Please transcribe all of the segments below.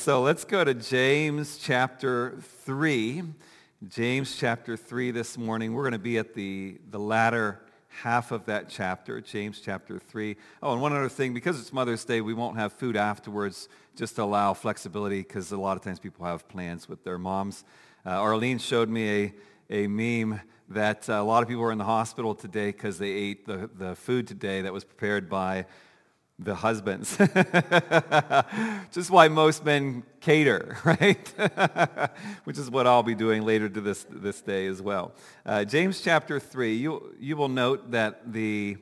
So let's go to James chapter 3. James chapter 3 this morning. We're going to be at the latter half of that chapter, James chapter 3. Oh, and one other thing, because it's Mother's Day, we won't have food afterwards, just to allow flexibility, because a lot of times people have plans with their moms. Arlene showed me a meme that a lot of people were in the hospital today because they ate the food today that was prepared by the husbands. Just why most men cater, right? Which is what I'll be doing later to this day as well. James chapter 3, you will note that the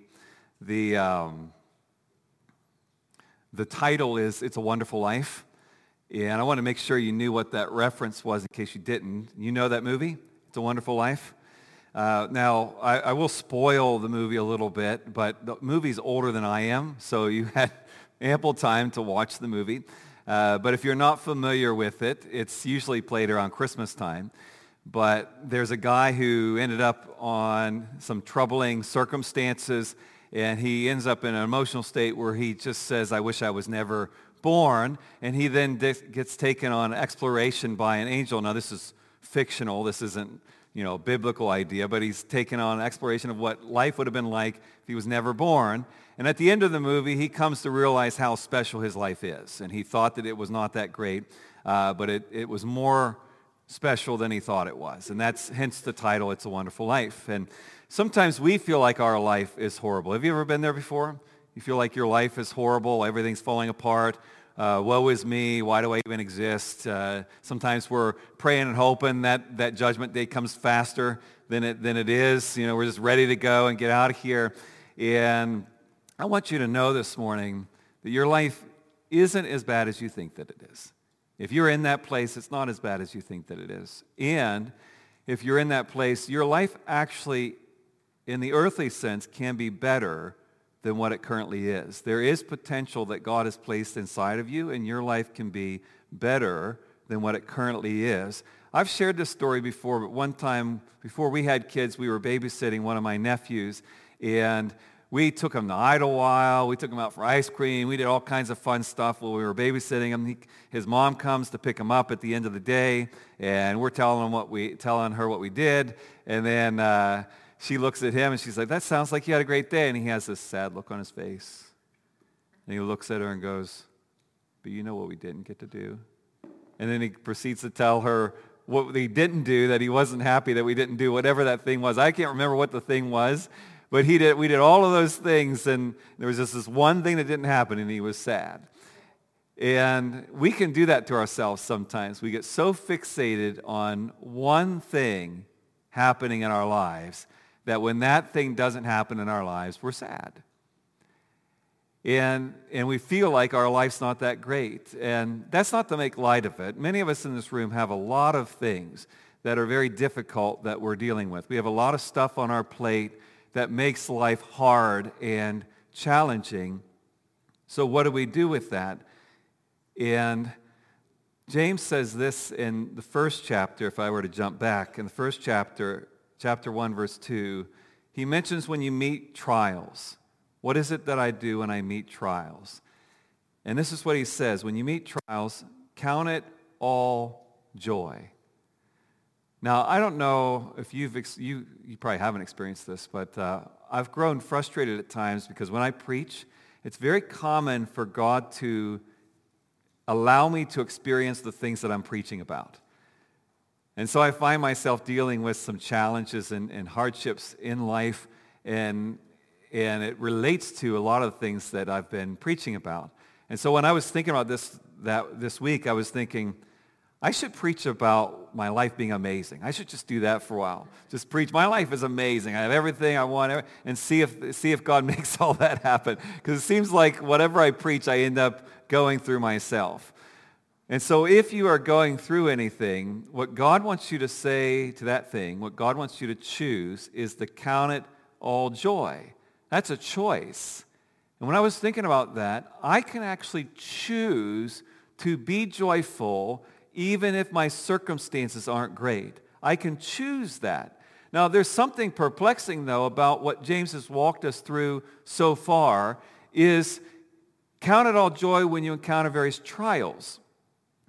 title is It's a Wonderful Life. And I want to make sure you knew what that reference was in case you didn't. You know that movie, It's a Wonderful Life? Now, I will spoil the movie a little bit, but the movie's older than I am, so you had ample time to watch the movie. But if you're not familiar with it, it's usually played around Christmas time. But there's a guy who ended up on some troubling circumstances, and he ends up in an emotional state where he just says, I wish I was never born. And he then gets taken on exploration by an angel. Now, this is fictional. This isn't biblical idea, but he's taken on an exploration of what life would have been like if he was never born. And at the end of the movie, he comes to realize how special his life is. And he thought that it was not that great, but it was more special than he thought it was. And that's hence the title, It's a Wonderful Life. And sometimes we feel like our life is horrible. Have you ever been there before? You feel like your life is horrible, everything's falling apart. Woe is me, why do I even exist? Sometimes we're praying and hoping that judgment day comes faster than it is. We're just ready to go and get out of here. And I want you to know this morning that your life isn't as bad as you think that it is. If you're in that place, it's not as bad as you think that it is. And if you're in that place, your life actually, in the earthly sense, can be better than what it currently is. There is potential that God has placed inside of you, and your life can be better than what it currently is. I've shared this story before, but one time, before we had kids, we were babysitting one of my nephews, and we took him to Idlewild, we took him out for ice cream, we did all kinds of fun stuff while we were babysitting him. His mom comes to pick him up at the end of the day, and we're telling her what we did, and then she looks at him and she's like, that sounds like you had a great day. And he has this sad look on his face. And he looks at her and goes, but you know what we didn't get to do? And then he proceeds to tell her what he didn't do, that he wasn't happy that we didn't do whatever that thing was. I can't remember what the thing was, but we did all of those things, and there was just this one thing that didn't happen, and he was sad. And we can do that to ourselves sometimes. We get so fixated on one thing happening in our lives that when that thing doesn't happen in our lives, we're sad. And we feel like our life's not that great. And that's not to make light of it. Many of us in this room have a lot of things that are very difficult that we're dealing with. We have a lot of stuff on our plate that makes life hard and challenging. So what do we do with that? And James says this in the first chapter, if I were to jump back. In the first chapter 1, verse 2, he mentions when you meet trials. What is it that I do when I meet trials? And this is what he says. When you meet trials, count it all joy. Now, I don't know if you probably haven't experienced this, but I've grown frustrated at times because when I preach, it's very common for God to allow me to experience the things that I'm preaching about. And so I find myself dealing with some challenges and hardships in life, and it relates to a lot of things that I've been preaching about. And so when I was thinking about this week, I was thinking, I should preach about my life being amazing. I should just do that for a while. Just preach, my life is amazing. I have everything I want, and see if God makes all that happen. Because it seems like whatever I preach, I end up going through myself. And so if you are going through anything, what God wants you to say to that thing, what God wants you to choose is to count it all joy. That's a choice. And when I was thinking about that, I can actually choose to be joyful even if my circumstances aren't great. I can choose that. Now, there's something perplexing, though, about what James has walked us through so far, is count it all joy when you encounter various trials.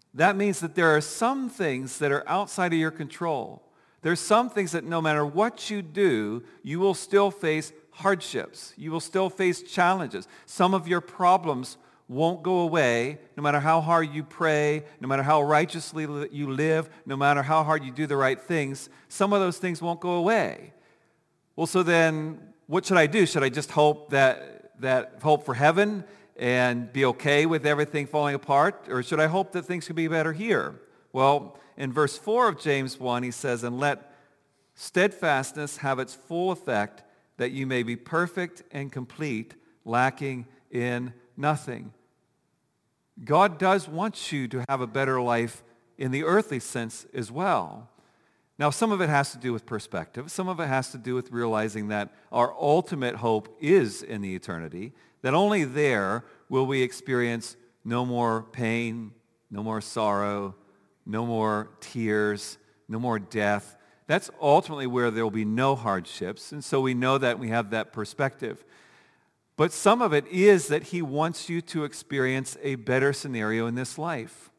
That means that there are some things that are outside of your control. There's some things that no matter what you do, you will still face hardships. You will still face challenges. Some of your problems won't go away no matter how hard you pray, no matter how righteously you live, no matter how hard you do the right things. Some of those things won't go away. Well, so then what should I do? Should I just hope hope for heaven and be okay with everything falling apart? Or should I hope that things could be better here? Well, in verse 4 of James 1, he says, "And let steadfastness have its full effect, that you may be perfect and complete, lacking in nothing." God does want you to have a better life in the earthly sense as well. Now, some of it has to do with perspective. Some of it has to do with realizing that our ultimate hope is in the eternity, that only there will we experience no more pain, no more sorrow, no more tears, no more death. That's ultimately where there will be no hardships, and so we know that we have that perspective. But some of it is that he wants you to experience a better scenario in this life.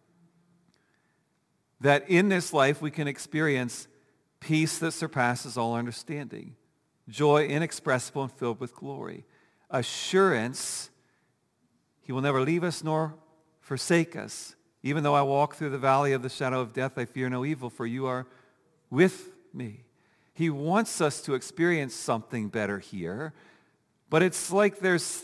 That in this life we can experience peace that surpasses all understanding, joy inexpressible and filled with glory, assurance he will never leave us nor forsake us. Even though I walk through the valley of the shadow of death, I fear no evil, for you are with me. He wants us to experience something better here, but it's like there's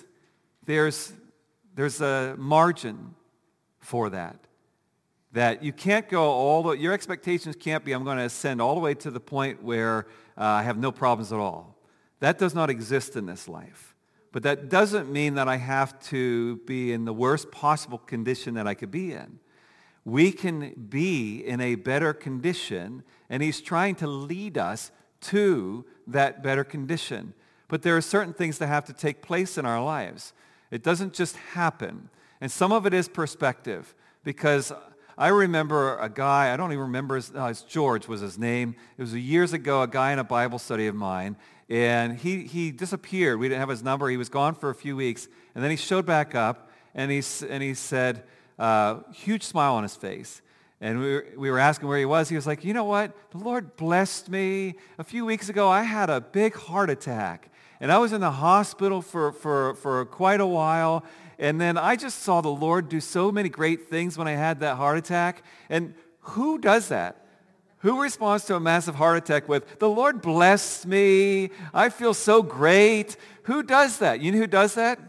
a margin for that. That you can't go your expectations can't be, I'm going to ascend all the way to the point where I have no problems at all. That does not exist in this life. But that doesn't mean that I have to be in the worst possible condition that I could be in. We can be in a better condition, and he's trying to lead us to that better condition. But there are certain things that have to take place in our lives. It doesn't just happen. And some of it is perspective, because I remember a guy, I don't even remember, it's George was his name. It was years ago, a guy in a Bible study of mine, and he disappeared. We didn't have his number. He was gone for a few weeks, and then he showed back up, and he said, huge smile on his face. And we were asking where he was. He was like, you know what? The Lord blessed me. A few weeks ago, I had a big heart attack, and I was in the hospital for quite a while. And then I just saw the Lord do so many great things when I had that heart attack. And who does that? Who responds to a massive heart attack with, the Lord blessed me, I feel so great? Who does that? You know who does that?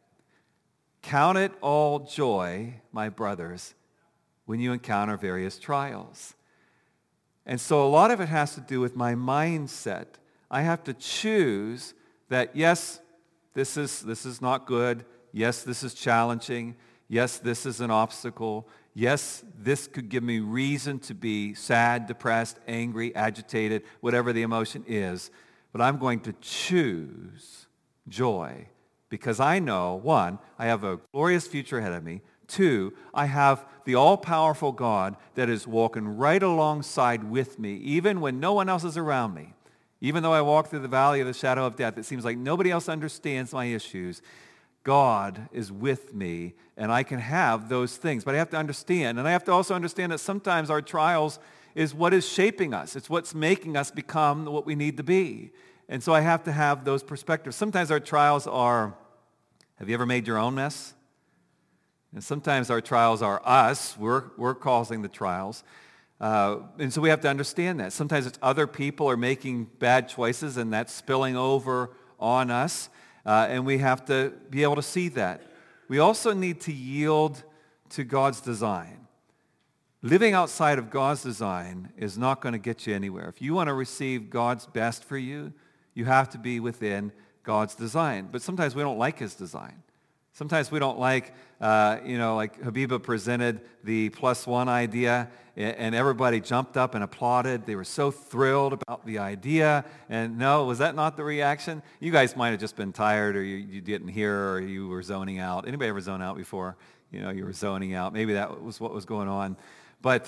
Count it all joy, my brothers, when you encounter various trials. And so a lot of it has to do with my mindset. I have to choose that, yes, this is not good. Yes, this is challenging. Yes, this is an obstacle. Yes, this could give me reason to be sad, depressed, angry, agitated, whatever the emotion is. But I'm going to choose joy because I know, one, I have a glorious future ahead of me. Two, I have the all-powerful God that is walking right alongside with me, even when no one else is around me. Even though I walk through the valley of the shadow of death, it seems like nobody else understands my issues. God is with me, and I can have those things. But I have to understand, and I have to also understand that sometimes our trials is what is shaping us. It's what's making us become what we need to be. And so I have to have those perspectives. Sometimes our trials are, have you ever made your own mess? And sometimes our trials are us. We're causing the trials. And so we have to understand that. Sometimes it's other people are making bad choices, and that's spilling over on us. And we have to be able to see that. We also need to yield to God's design. Living outside of God's design is not going to get you anywhere. If you want to receive God's best for you, you have to be within God's design. But sometimes we don't like his design. Sometimes we don't like, like Habiba presented the +1 idea, and everybody jumped up and applauded. They were so thrilled about the idea. And no, was that not the reaction? You guys might have just been tired, or you didn't hear, or you were zoning out. Anybody ever zone out before? You were zoning out. Maybe that was what was going on. But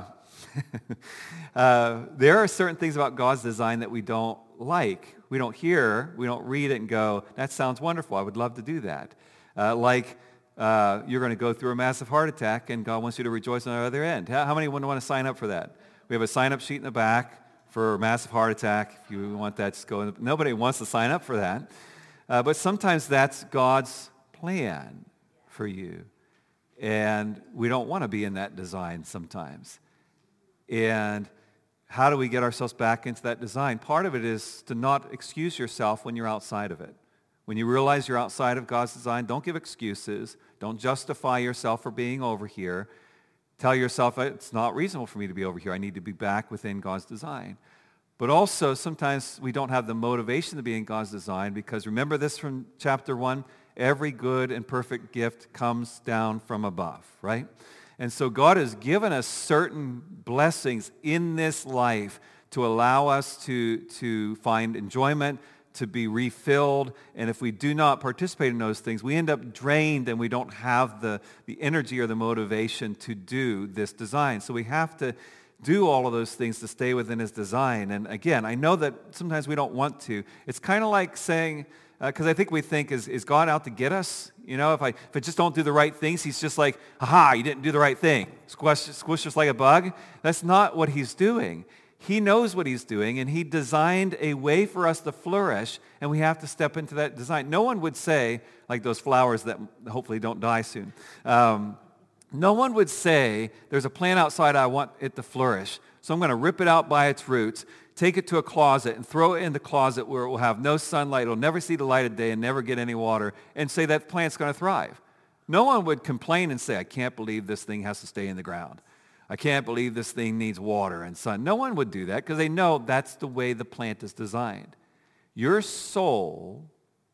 there are certain things about God's design that we don't like. We don't hear, we don't read it and go, that sounds wonderful. I would love to do that. Like you're going to go through a massive heart attack, and God wants you to rejoice on the other end. How many would want to sign up for that? We have a sign-up sheet in the back for a massive heart attack. If you want that, just go. Nobody wants to sign up for that. But sometimes that's God's plan for you. And we don't want to be in that design sometimes. And how do we get ourselves back into that design? Part of it is to not excuse yourself when you're outside of it. When you realize you're outside of God's design, don't give excuses. Don't justify yourself for being over here. Tell yourself, it's not reasonable for me to be over here. I need to be back within God's design. But also, sometimes we don't have the motivation to be in God's design because remember this from chapter 1, every good and perfect gift comes down from above, right? And so God has given us certain blessings in this life to allow us to find enjoyment, to be refilled. And if we do not participate in those things, we end up drained and we don't have the energy or the motivation to do this design. So we have to do all of those things to stay within his design. And again, I know that sometimes we don't want to. It's kind of like saying, because I think we think, is God out to get us? You know, if I just don't do the right things, he's just like, aha, you didn't do the right thing. Squish just like a bug. That's not what he's doing. He knows what he's doing, and he designed a way for us to flourish, and we have to step into that design. No one would say, like those flowers that hopefully don't die soon, no one would say, there's a plant outside, I want it to flourish, so I'm going to rip it out by its roots, take it to a closet, and throw it in the closet where it will have no sunlight, it will never see the light of day, and never get any water, and say that plant's going to thrive. No one would complain and say, I can't believe this thing has to stay in the ground. I can't believe this thing needs water and sun. No one would do that because they know that's the way the plant is designed. Your soul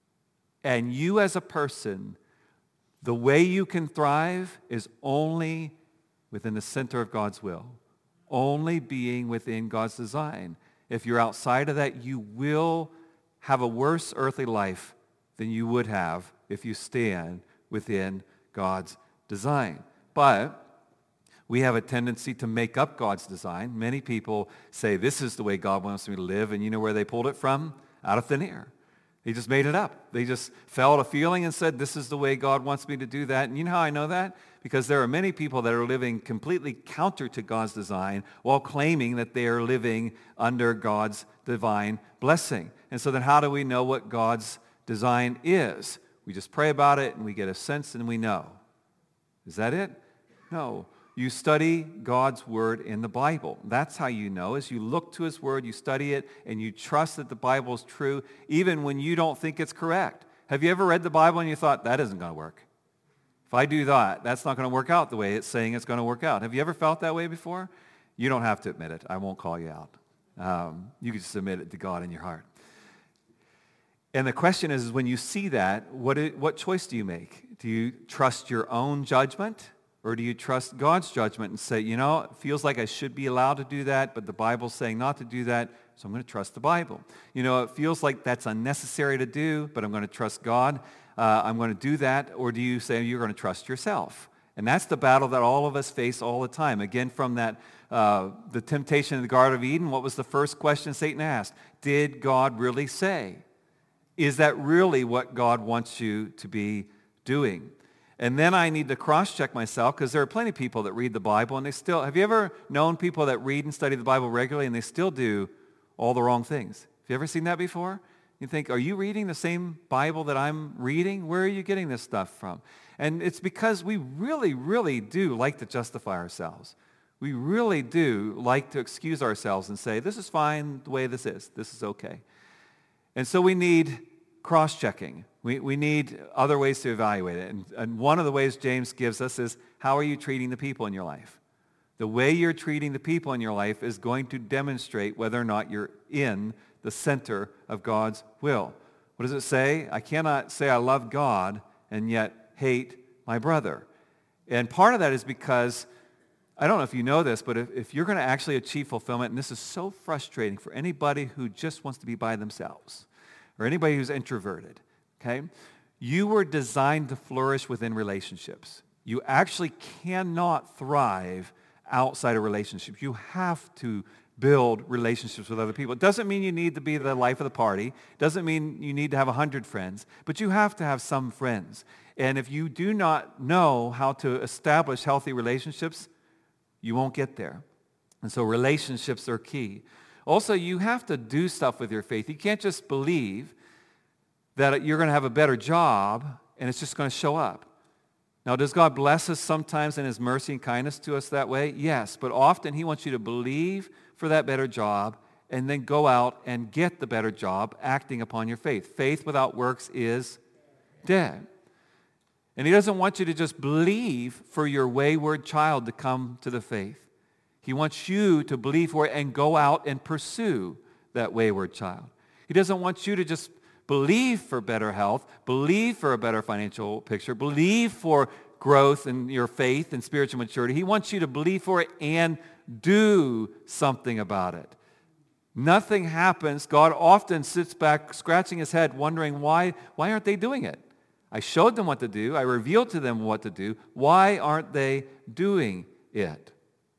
and you as a person, the way you can thrive is only within the center of God's will, only being within God's design. If you're outside of that, you will have a worse earthly life than you would have if you stand within God's design. But we have a tendency to make up God's design. Many people say, this is the way God wants me to live, and you know where they pulled it from? Out of thin air. They just made it up. They just felt a feeling and said, this is the way God wants me to do that. And you know how I know that? Because there are many people that are living completely counter to God's design while claiming that they are living under God's divine blessing. And so then how do we know what God's design is? We just pray about it and we get a sense and we know. Is that it? No. You study God's word in the Bible. That's how you know, is you look to his word, you study it, and you trust that the Bible is true, even when you don't think it's correct. Have you ever read the Bible and you thought, that isn't going to work? If I do that, that's not going to work out the way it's saying it's going to work out. Have you ever felt that way before? You don't have to admit it. I won't call you out. You can just admit it to God in your heart. And the question is when you see that, what choice do you make? Do you trust your own judgment? Or do you trust God's judgment and say, you know, it feels like I should be allowed to do that, but the Bible's saying not to do that, so I'm going to trust the Bible. You know, it feels like that's unnecessary to do, but I'm going to trust God. I'm going to do that. Or do you say you're going to trust yourself? And that's the battle that all of us face all the time. Again, from that, the temptation in the Garden of Eden, what was the first question Satan asked? Did God really say? Is that really what God wants you to be doing? And then I need to cross-check myself because there are plenty of people that read the Bible and they still, have you ever known people that read and study the Bible regularly and they still do all the wrong things? Have you ever seen that before? You think, are you reading the same Bible that I'm reading? Where are you getting this stuff from? And it's because we really, really do like to justify ourselves. We really do like to excuse ourselves and say, this is fine the way this is. This is okay. And so we need cross-checking. We need other ways to evaluate it. And one of the ways James gives us is, how are you treating the people in your life? The way you're treating the people in your life is going to demonstrate whether or not you're in the center of God's will. What does it say? I cannot say I love God and yet hate my brother. And part of that is because, I don't know if you know this, but if you're going to actually achieve fulfillment, and this is so frustrating for anybody who just wants to be by themselves, or anybody who's introverted, okay? You were designed to flourish within relationships. You actually cannot thrive outside of relationships. You have to build relationships with other people. It doesn't mean you need to be the life of the party. It doesn't mean you need to have 100 friends, but you have to have some friends. And if you do not know how to establish healthy relationships, you won't get there. And so relationships are key. Also, you have to do stuff with your faith. You can't just believe that you're going to have a better job and it's just going to show up. Now, does God bless us sometimes in his mercy and kindness to us that way? Yes, but often he wants you to believe for that better job and then go out and get the better job acting upon your faith. Faith without works is dead. And he doesn't want you to just believe for your wayward child to come to the faith. He wants you to believe for it and go out and pursue that wayward child. He doesn't want you to just believe for better health, believe for a better financial picture, believe for growth in your faith and spiritual maturity. He wants you to believe for it and do something about it. Nothing happens. God often sits back scratching his head wondering, why aren't they doing it? I showed them what to do. I revealed to them what to do. Why aren't they doing it?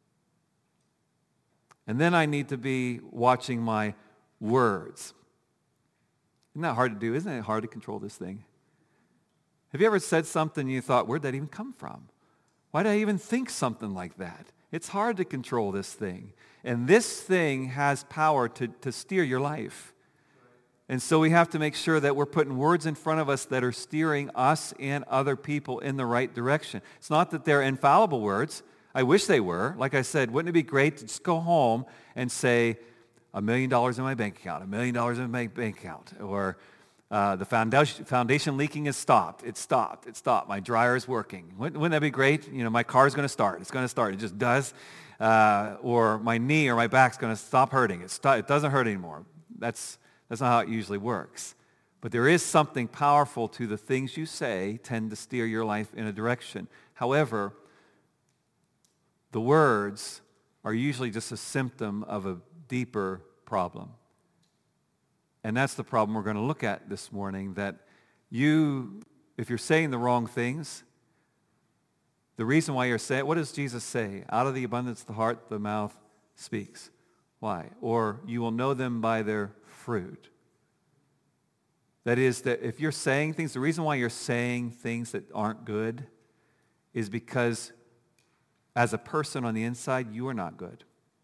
And then I need to be watching my words. Isn't that hard to do? Isn't it hard to control this thing? Have you ever said something and you thought, where'd that even come from? Why did I even think something like that? It's hard to control this thing. And this thing has power to steer your life. And so we have to make sure that we're putting words in front of us that are steering us and other people in the right direction. It's not that they're infallible words. I wish they were. Like I said, wouldn't it be great to just go home and say, $1 million in my bank account, $1 million in my bank account, or the foundation leaking is stopped. It's stopped. It's stopped. My dryer is working. Wouldn't that be great? You know, my car's going to start. It's going to start. It just does. Or my knee or my back's going to stop hurting. It doesn't hurt anymore. That's not how it usually works. But there is something powerful to the things you say tend to steer your life in a direction. However, the words are usually just a symptom of a deeper problem. And that's the problem we're going to look at this morning, that if you're saying the wrong things, the reason why you're saying, what does Jesus say? Out of the abundance of the heart, the mouth speaks. Why? Or you will know them by their fruit. That is, that if you're saying things, the reason why you're saying things that aren't good is because as a person on the inside, you are not good.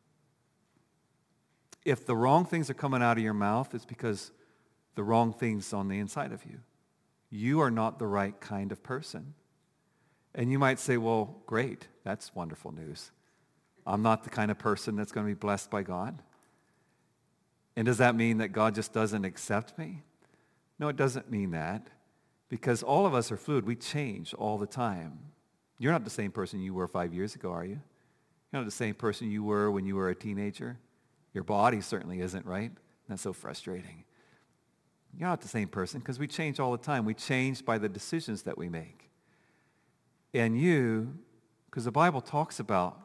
If the wrong things are coming out of your mouth, it's because the wrong things on the inside of you. You are not the right kind of person. And you might say, well, great, that's wonderful news. I'm not the kind of person that's going to be blessed by God. And does that mean that God just doesn't accept me? No, it doesn't mean that. Because all of us are fluid. We change all the time. You're not the same person you were 5 years ago, are you? You're not the same person you were when you were a teenager. Your body certainly isn't, right? That's so frustrating. You're not the same person because we change all the time. We change by the decisions that we make. And you, because the Bible talks about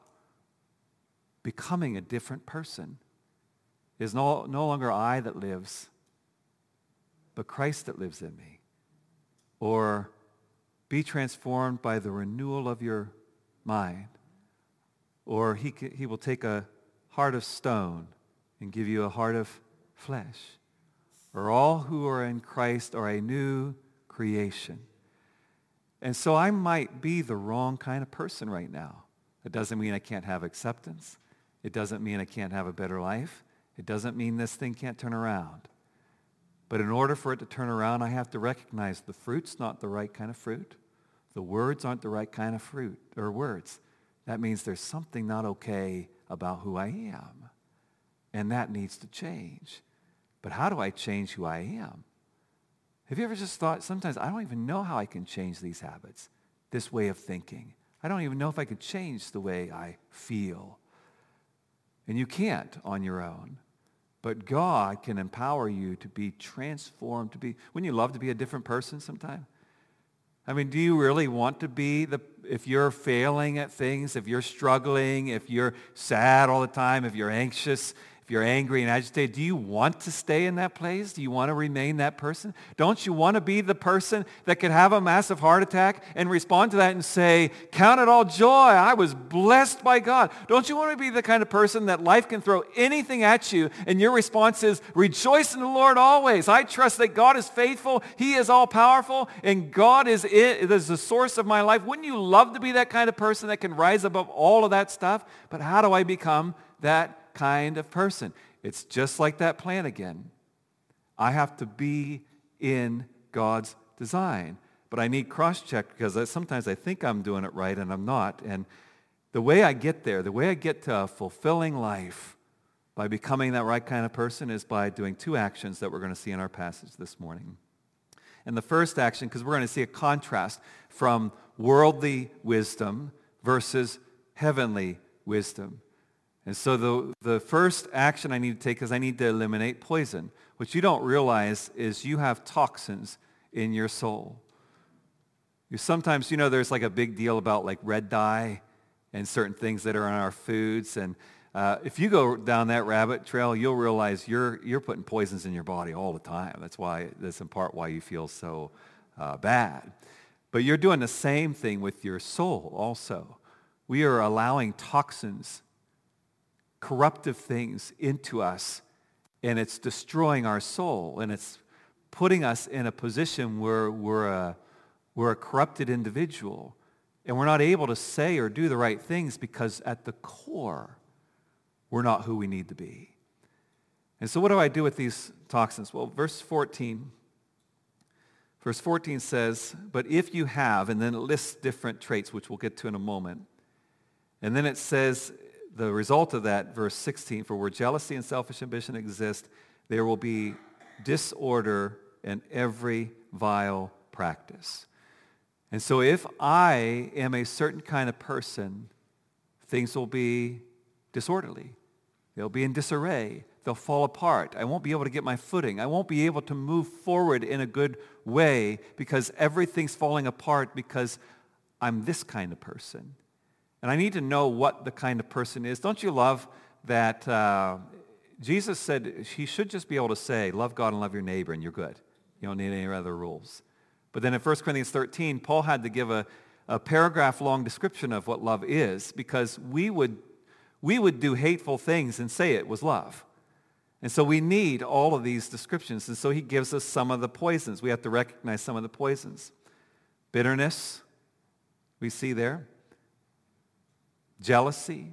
becoming a different person. It is no longer I that lives, but Christ that lives in me. Or be transformed by the renewal of your mind. Or he will take a heart of stone and give you a heart of flesh. Or all who are in Christ are a new creation. And so I might be the wrong kind of person right now. It doesn't mean I can't have acceptance. It doesn't mean I can't have a better life. It doesn't mean this thing can't turn around. But in order for it to turn around, I have to recognize the fruit's not the right kind of fruit. The words aren't the right kind of fruit or words. That means there's something not okay about who I am. And that needs to change. But how do I change who I am? Have you ever just thought, sometimes I don't even know how I can change these habits, this way of thinking. I don't even know if I could change the way I feel. And you can't on your own. But God can empower you to be transformed, wouldn't you love to be a different person sometime? I mean, do you really want to be if you're failing at things, if you're struggling, if you're sad all the time, if you're anxious, if if you're angry and agitated, do you want to stay in that place? Do you want to remain that person? Don't you want to be the person that could have a massive heart attack and respond to that and say, count it all joy, I was blessed by God? Don't you want to be the kind of person that life can throw anything at you and your response is, rejoice in the Lord always. I trust that God is faithful, He is all powerful, and God is the source of my life. Wouldn't you love to be that kind of person that can rise above all of that stuff? But how do I become that kind of person? It's just like that plan again. I have to be in God's design, but I need cross-check because sometimes I think I'm doing it right and I'm not. And the way I get there, the way I get to a fulfilling life by becoming that right kind of person is by doing two actions that we're going to see in our passage this morning. And the first action, because we're going to see a contrast from worldly wisdom versus heavenly wisdom. And so the first action I need to take is I need to eliminate poison. What you don't realize is you have toxins in your soul. Sometimes, there's like a big deal about like red dye and certain things that are in our foods. And if you go down that rabbit trail, you'll realize you're putting poisons in your body all the time. That's in part why you feel so bad. But you're doing the same thing with your soul also. We are allowing toxins, corruptive things into us, and it's destroying our soul, and it's putting us in a position where we're a corrupted individual, and we're not able to say or do the right things because at the core, we're not who we need to be. And so what do I do with these toxins? Well, verse 14 says, but if you have, and then it lists different traits, which we'll get to in a moment. And then it says, the result of that, verse 16, for where jealousy and selfish ambition exist, there will be disorder in every vile practice. And so if I am a certain kind of person, things will be disorderly. They'll be in disarray. They'll fall apart. I won't be able to get my footing. I won't be able to move forward in a good way because everything's falling apart because I'm this kind of person. And I need to know what the kind of person is. Don't you love that Jesus said he should just be able to say, love God and love your neighbor, and you're good. You don't need any other rules. But then in 1 Corinthians 13, Paul had to give a paragraph-long description of what love is because we would do hateful things and say it was love. And so we need all of these descriptions. And so he gives us some of the poisons. We have to recognize some of the poisons. Bitterness, we see there. Jealousy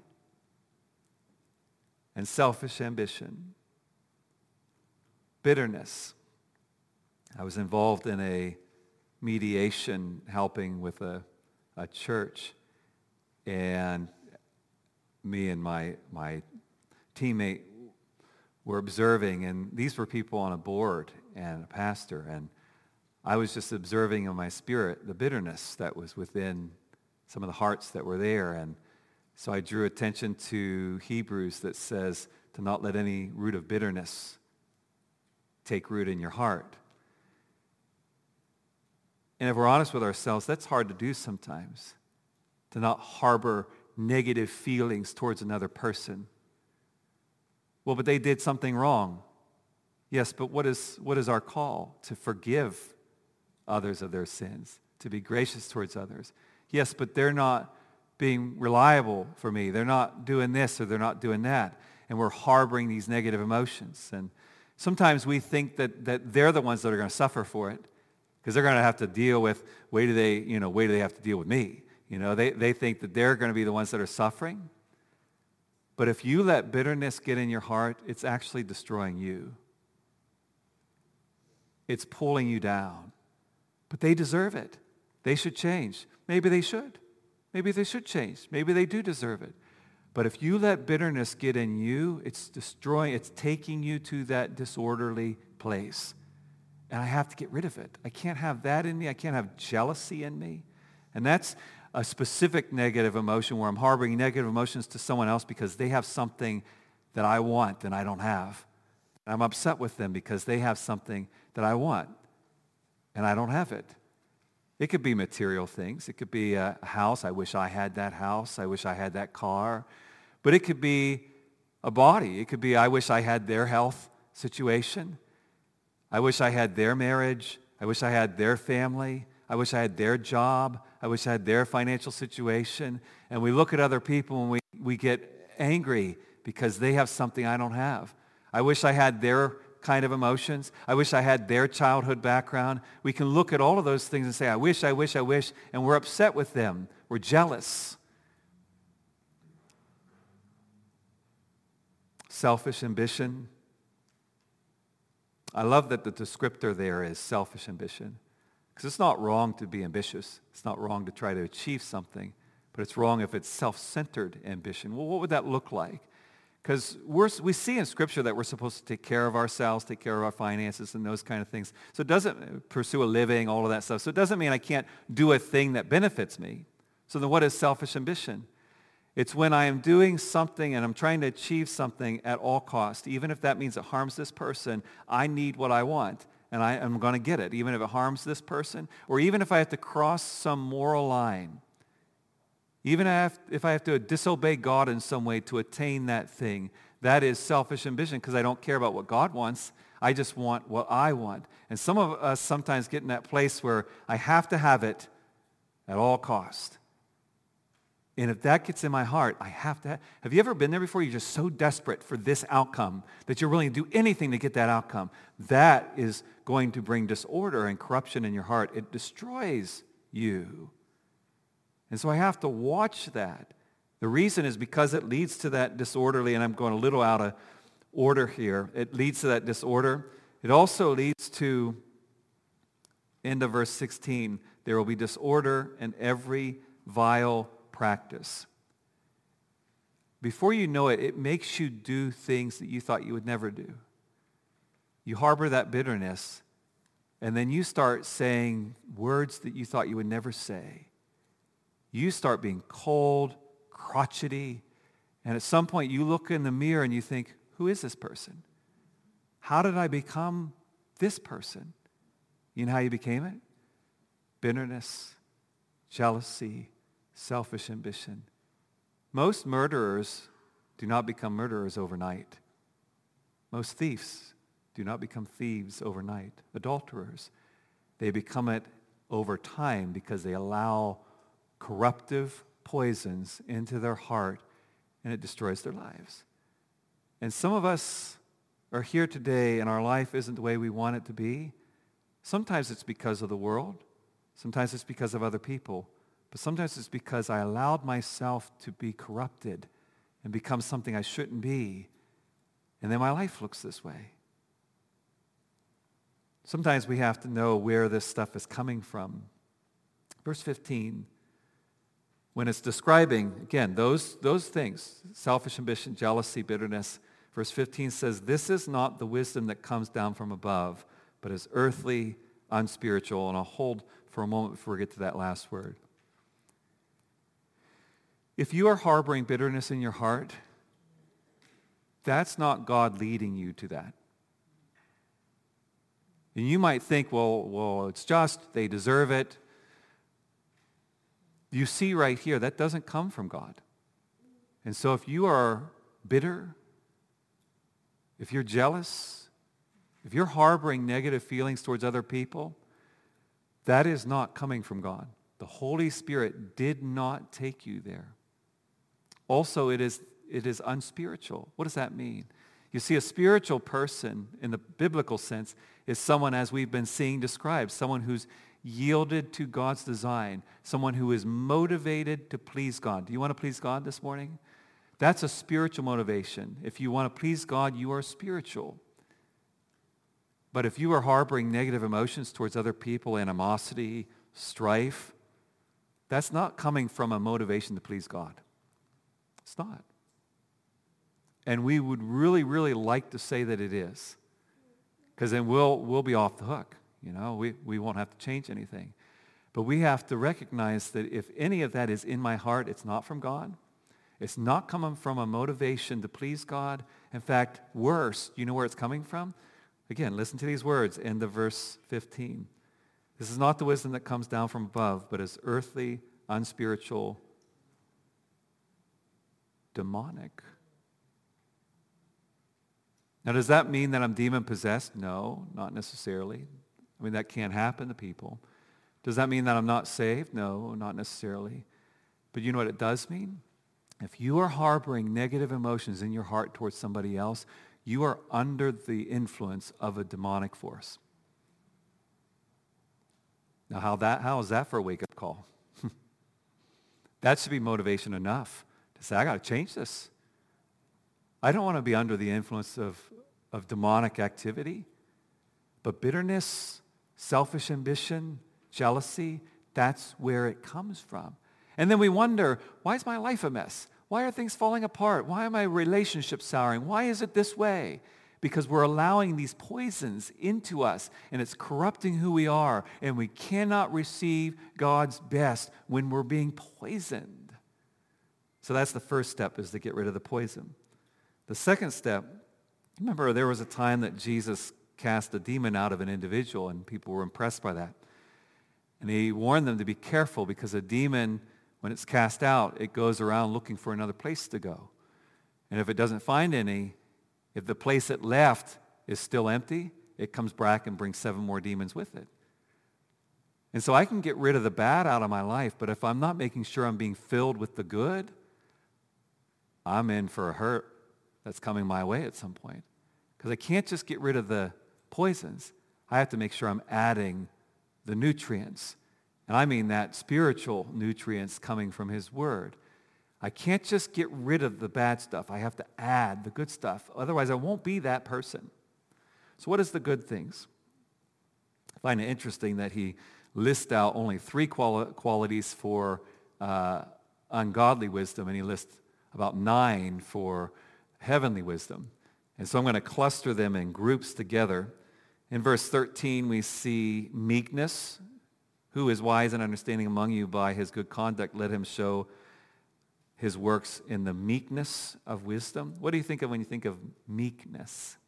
and selfish ambition. Bitterness. I was involved in a mediation helping with a church, and me and my teammate were observing, and these were people on a board and a pastor, and I was just observing in my spirit the bitterness that was within some of the hearts that were there. And so I drew attention to Hebrews that says to not let any root of bitterness take root in your heart. And if we're honest with ourselves, that's hard to do sometimes, to not harbor negative feelings towards another person. Well, but they did something wrong. Yes, but what is our call? To forgive others of their sins, to be gracious towards others. Yes, but they're not being reliable for me. They're not doing this or they're not doing that. And we're harboring these negative emotions. And sometimes we think that they're the ones that are going to suffer for it because they're going to have to deal with, wait do they have to deal with me? They think that they're going to be the ones that are suffering. But if you let bitterness get in your heart, it's actually destroying you. It's pulling you down. But they deserve it. They should change. Maybe they should. Maybe they should change. Maybe they do deserve it. But if you let bitterness get in you, it's taking you to that disorderly place. And I have to get rid of it. I can't have that in me. I can't have jealousy in me. And that's a specific negative emotion where I'm harboring negative emotions to someone else because they have something that I want and I don't have. And I'm upset with them because they have something that I want and I don't have it. It could be material things. It could be a house. I wish I had that house. I wish I had that car. But it could be a body. It could be, I wish I had their health situation. I wish I had their marriage. I wish I had their family. I wish I had their job. I wish I had their financial situation. And we look at other people and we get angry because they have something I don't have. I wish I had their kind of emotions. I wish I had their childhood background. We can look at all of those things and say, I wish, and we're upset with them. We're jealous. Selfish ambition. I love that the descriptor there is selfish ambition. Because it's not wrong to be ambitious. It's not wrong to try to achieve something. But it's wrong if it's self-centered ambition. Well, what would that look like? Because we see in Scripture that we're supposed to take care of ourselves, take care of our finances and those kind of things. So it doesn't pursue a living, all of that stuff. So it doesn't mean I can't do a thing that benefits me. So then what is selfish ambition? It's when I am doing something and I'm trying to achieve something at all cost. Even if that means it harms this person, I need what I want. And I'm going to get it, even if it harms this person. Or even if I have to cross some moral line. Even if I have to disobey God in some way to attain that thing, that is selfish ambition because I don't care about what God wants. I just want what I want. And some of us sometimes get in that place where I have to have it at all cost. And if that gets in my heart, I have to have you ever been there before? You're just so desperate for this outcome that you're willing to do anything to get that outcome. That is going to bring disorder and corruption in your heart. It destroys you. And so I have to watch that. The reason is because it leads to that disorderly, and I'm going a little out of order here. It leads to that disorder. It also leads to, end of verse 16, there will be disorder in every vile practice. Before you know it, it makes you do things that you thought you would never do. You harbor that bitterness, and then you start saying words that you thought you would never say. You start being cold, crotchety, and at some point you look in the mirror and you think, who is this person? How did I become this person? You know how you became it? Bitterness, jealousy, selfish ambition. Most murderers do not become murderers overnight. Most thieves do not become thieves overnight. Adulterers, they become it over time because they allow corruptive poisons into their heart, and it destroys their lives. And some of us are here today, and our life isn't the way we want it to be. Sometimes it's because of the world. Sometimes it's because of other people. But sometimes it's because I allowed myself to be corrupted and become something I shouldn't be. And then my life looks this way. Sometimes we have to know where this stuff is coming from. Verse 15. When it's describing, again, those things, selfish ambition, jealousy, bitterness, verse 15 says, this is not the wisdom that comes down from above, but is earthly, unspiritual. And I'll hold for a moment before we get to that last word. If you are harboring bitterness in your heart, that's not God leading you to that. And you might think, well, it's just, they deserve it. You see right here, that doesn't come from God. And so if you are bitter, if you're jealous, if you're harboring negative feelings towards other people, that is not coming from God. The Holy Spirit did not take you there. Also, it is unspiritual. What does that mean? You see, a spiritual person, in the biblical sense, is someone, as we've been seeing described, someone who's yielded to God's design, someone who is motivated to please God. Do you want to please God this morning? That's a spiritual motivation. If you want to please God, you are spiritual. But if you are harboring negative emotions towards other people, animosity, strife, that's not coming from a motivation to please God. It's not. And we would really, really like to say that it is. Because then we'll be off the hook. You know, we won't have to change anything. But we have to recognize that if any of that is in my heart, it's not from God. It's not coming from a motivation to please God. In fact, worse, you know where it's coming from? Again, listen to these words, end of verse 15. This is not the wisdom that comes down from above, but is earthly, unspiritual, demonic. Now, does that mean that I'm demon-possessed? No, not necessarily. I mean, that can't happen to people. Does that mean that I'm not saved? No, not necessarily. But you know what it does mean? If you are harboring negative emotions in your heart towards somebody else, you are under the influence of a demonic force. Now, how is that for a wake-up call? That should be motivation enough to say, I got to change this. I don't want to be under the influence of demonic activity, but bitterness, selfish ambition, jealousy, that's where it comes from. And then we wonder, why is my life a mess? Why are things falling apart? Why are my relationships souring? Why is it this way? Because we're allowing these poisons into us, and it's corrupting who we are, and we cannot receive God's best when we're being poisoned. So that's the first step, is to get rid of the poison. The second step, remember there was a time that Jesus cast a demon out of an individual, and people were impressed by that. And he warned them to be careful, because a demon, when it's cast out, it goes around looking for another place to go. And if it doesn't find any, if the place it left is still empty, it comes back and brings 7 more demons with it. And so I can get rid of the bad out of my life, but if I'm not making sure I'm being filled with the good, I'm in for a hurt that's coming my way at some point. Because I can't just get rid of the poisons. I have to make sure I'm adding the nutrients. And I mean that spiritual nutrients coming from His Word. I can't just get rid of the bad stuff. I have to add the good stuff. Otherwise, I won't be that person. So what is the good things? I find it interesting that he lists out only 3 qualities for ungodly wisdom, and he lists about 9 for heavenly wisdom. And so I'm going to cluster them in groups together. In verse 13, we see meekness. Who is wise and understanding among you? By his good conduct, let him show his works in the meekness of wisdom. What do you think of when you think of meekness?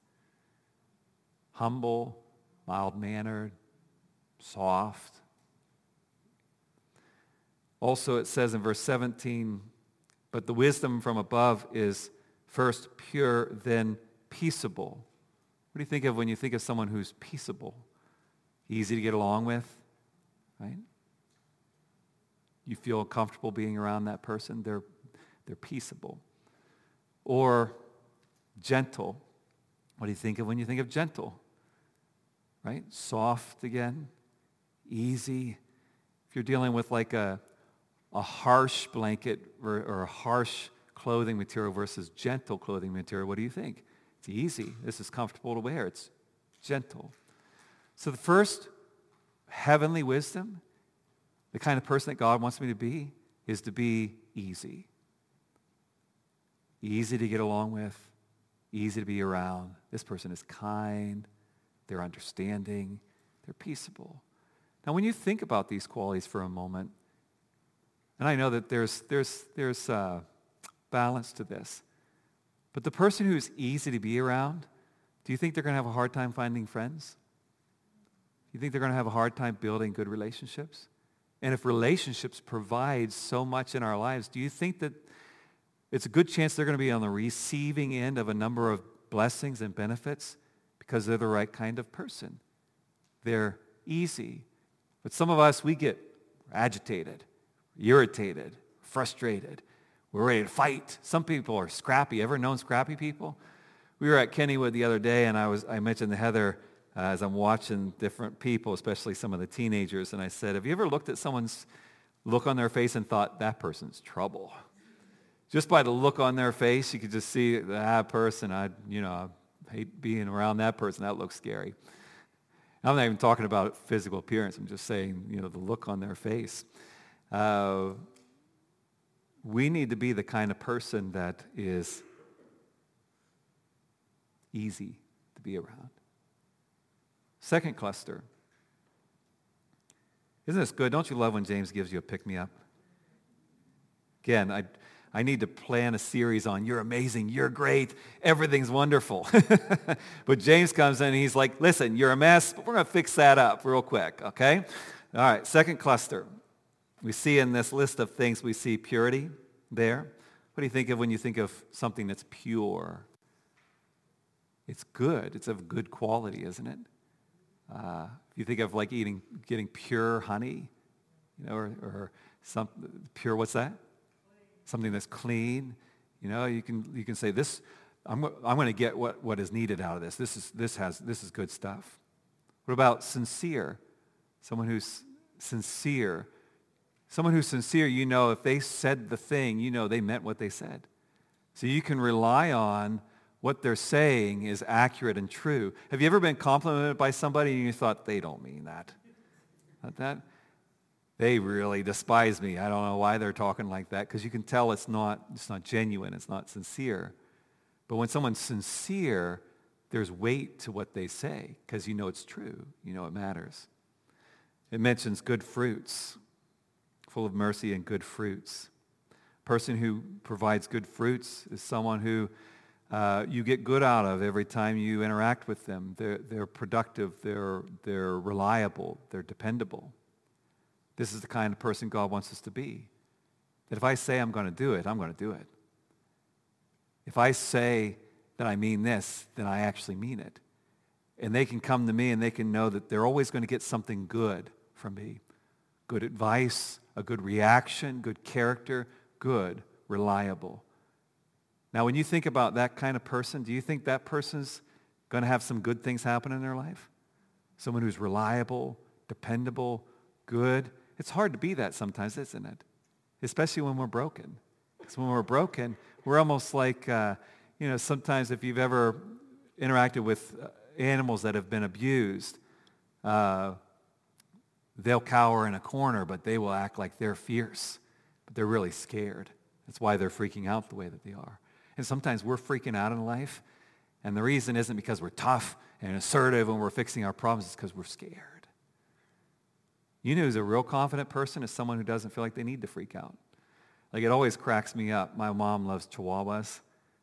Humble, mild-mannered, soft. Also, it says in verse 17, but the wisdom from above is first pure, then peaceable. What do you think of when you think of someone who's peaceable? Easy to get along with, right? You feel comfortable being around that person. They're peaceable. Or gentle. What do you think of when you think of gentle? Right? Soft again. Easy. If you're dealing with like a harsh blanket or a harsh clothing material versus gentle clothing material, what do you think? It's easy. This is comfortable to wear. It's gentle. So the first heavenly wisdom, the kind of person that God wants me to be, is to be easy. Easy to get along with, easy to be around. This person is kind, they're understanding, they're peaceable. Now when you think about these qualities for a moment, and I know that there's balance to this, but the person who's easy to be around, do you think they're going to have a hard time finding friends? Do you think they're going to have a hard time building good relationships? And if relationships provide so much in our lives, do you think that it's a good chance they're going to be on the receiving end of a number of blessings and benefits because they're the right kind of person? They're easy. But some of us, we get agitated, irritated, frustrated. We're ready to fight. Some people are scrappy. Ever known scrappy people? We were at Kennywood the other day, and I mentioned to Heather, as I'm watching different people, especially some of the teenagers, and I said, have you ever looked at someone's look on their face and thought, that person's trouble? Just by the look on their face, you could just see that person. I hate being around that person. That looks scary. I'm not even talking about physical appearance. I'm just saying, the look on their face. We need to be the kind of person that is easy to be around. Second cluster. Isn't this good? Don't you love when James gives you a pick-me-up? Again, I need to plan a series on you're amazing, you're great, everything's wonderful. But James comes in and he's like, listen, you're a mess, but we're going to fix that up real quick, okay? All right, second cluster. We see in this list of things, we see purity there. What do you think of when you think of something that's pure? it's good. It's of good quality, isn't it? If you think of like getting pure honey, or some pure, what's that? Something that's clean. You can say this. I'm going to get what is needed out of this. This is good stuff. What about sincere? Someone who's sincere. Someone who's sincere, if they said the thing, they meant what they said. So you can rely on what they're saying is accurate and true. Have you ever been complimented by somebody and you thought, they don't mean that? Not that? They really despise me. I don't know why they're talking like that, because you can tell it's not genuine, it's not sincere. But when someone's sincere, there's weight to what they say, because it's true, it matters. It mentions good fruits, full of mercy and good fruits. A person who provides good fruits is someone who you get good out of every time you interact with them. They're productive, they're reliable, they're dependable. This is the kind of person God wants us to be. That if I say I'm going to do it, I'm going to do it. If I say that I mean this, then I actually mean it. And they can come to me and they can know that they're always going to get something good from me. Good advice, a good reaction, good character, good, reliable. Now, when you think about that kind of person, do you think that person's going to have some good things happen in their life? Someone who's reliable, dependable, good. It's hard to be that sometimes, isn't it? Especially when we're broken. Because when we're broken, we're almost like, sometimes if you've ever interacted with animals that have been abused, they'll cower in a corner, but they will act like they're fierce. But they're really scared. That's why they're freaking out the way that they are. And sometimes we're freaking out in life, and the reason isn't because we're tough and assertive and we're fixing our problems, it's because we're scared. Who's a real confident person is someone who doesn't feel like they need to freak out. Like, it always cracks me up. My mom loves Chihuahuas.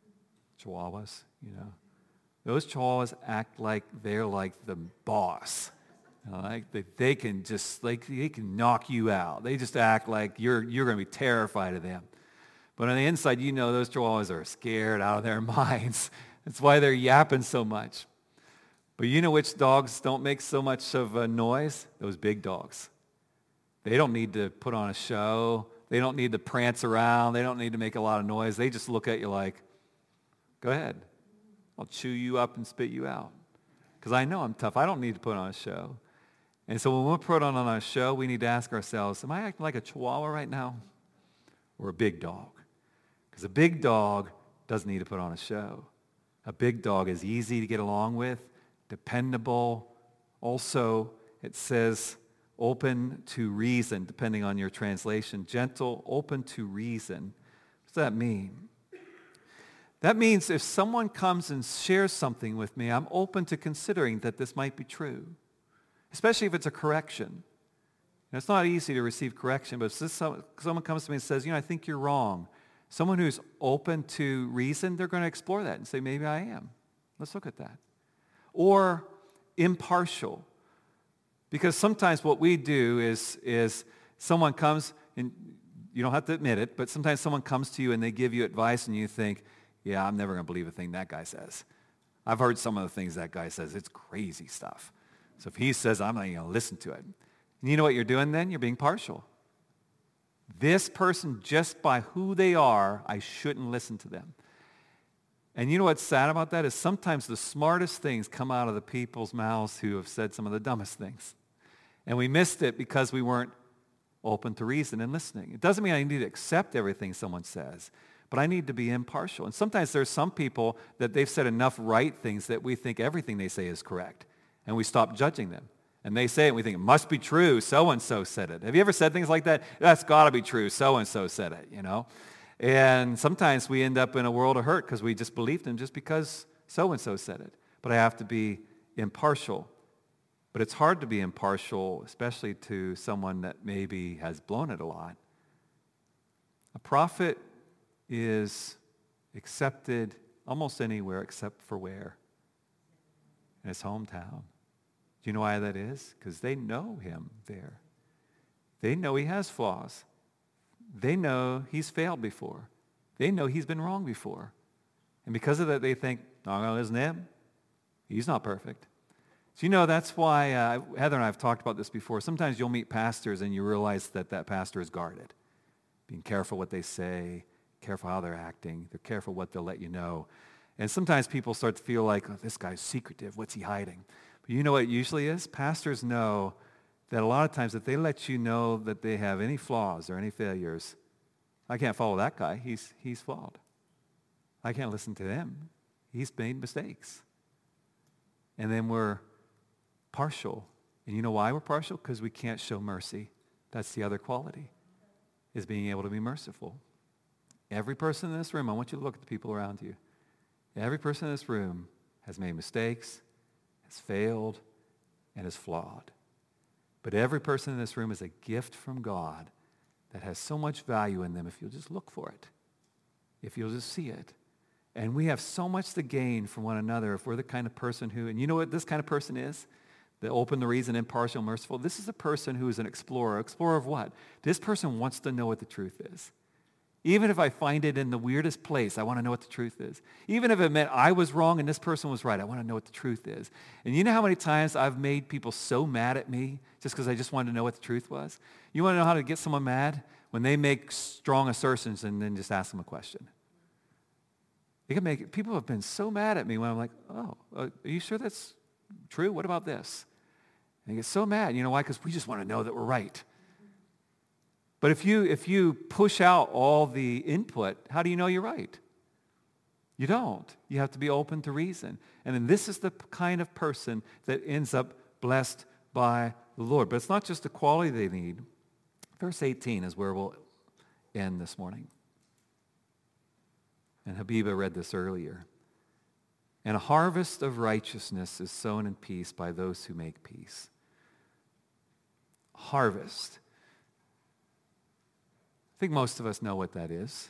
Those Chihuahuas act like they're like the boss. Like they can knock you out. They just act like you're going to be terrified of them. But on the inside, those Chihuahuas are scared out of their minds. That's why they're yapping so much. But which dogs don't make so much of a noise? Those big dogs. They don't need to put on a show. They don't need to prance around. They don't need to make a lot of noise. They just look at you like, go ahead. I'll chew you up and spit you out. Because I know I'm tough. I don't need to put on a show. And so when we're put on a show, we need to ask ourselves, am I acting like a Chihuahua right now? Or a big dog? Because a big dog doesn't need to put on a show. A big dog is easy to get along with, dependable. Also, it says open to reason, depending on your translation. Gentle, open to reason. What does that mean? That means if someone comes and shares something with me, I'm open to considering that this might be true, especially if it's a correction. And it's not easy to receive correction, but if someone comes to me and says, I think you're wrong, someone who's open to reason, they're going to explore that and say, maybe I am. Let's look at that. Or impartial. Because sometimes what we do is someone comes, and you don't have to admit it, but sometimes someone comes to you and they give you advice and you think, yeah, I'm never going to believe a thing that guy says. I've heard some of the things that guy says. It's crazy stuff. So if he says, I'm not even going to listen to it. And you know what you're doing then? You're being partial. This person, just by who they are, I shouldn't listen to them. And you know what's sad about that is sometimes the smartest things come out of the people's mouths who have said some of the dumbest things. And we missed it because we weren't open to reason and listening. It doesn't mean I need to accept everything someone says, but I need to be impartial. And sometimes there's some people that they've said enough right things that we think everything they say is correct. And we stop judging them. And they say it and we think, it must be true, so-and-so said it. Have you ever said things like that? That's got to be true, so-and-so said it, And sometimes we end up in a world of hurt because we just believed them just because so-and-so said it. But I have to be impartial. But it's hard to be impartial, especially to someone that maybe has blown it a lot. A prophet is accepted almost anywhere except for where? In his hometown. Do you know why that is? Because they know him there. They know he has flaws. They know he's failed before. They know he's been wrong before. And because of that, they think, no, it isn't him. He's not perfect. So that's why Heather and I have talked about this before. Sometimes you'll meet pastors and you realize that pastor is guarded. Being careful what they say, careful how they're acting, they're careful what they'll let you know. And sometimes people start to feel like, oh, this guy's secretive, what's he hiding? But you know what it usually is? Pastors know that a lot of times if they let you know that they have any flaws or any failures, I can't follow that guy, he's flawed. I can't listen to him, he's made mistakes. And then we're partial. And you know why we're partial? Because we can't show mercy. That's the other quality, is being able to be merciful. Every person in this room, I want you to look at the people around you. Every person in this room has made mistakes, has failed, and is flawed. But every person in this room is a gift from God that has so much value in them if you'll just look for it, if you'll just see it. And we have so much to gain from one another if we're the kind of person who, and you know what this kind of person is? The open, the reason, impartial, merciful. This is a person who is an explorer. Explorer of what? This person wants to know what the truth is. Even if I find it in the weirdest place, I want to know what the truth is. Even if it meant I was wrong and this person was right, I want to know what the truth is. And you know how many times I've made people so mad at me just because I just wanted to know what the truth was? You want to know how to get someone mad? When they make strong assertions and then just ask them a question. People have been so mad at me when I'm like, oh, are you sure that's true? What about this? And they get so mad. You know why? Because we just want to know that we're right. But if you push out all the input, how do you know you're right? You don't. You have to be open to reason. And then this is the kind of person that ends up blessed by the Lord. But it's not just the quality they need. Verse 18 is where we'll end this morning. And Habiba read this earlier. And a harvest of righteousness is sown in peace by those who make peace. Harvest. I think most of us know what that is.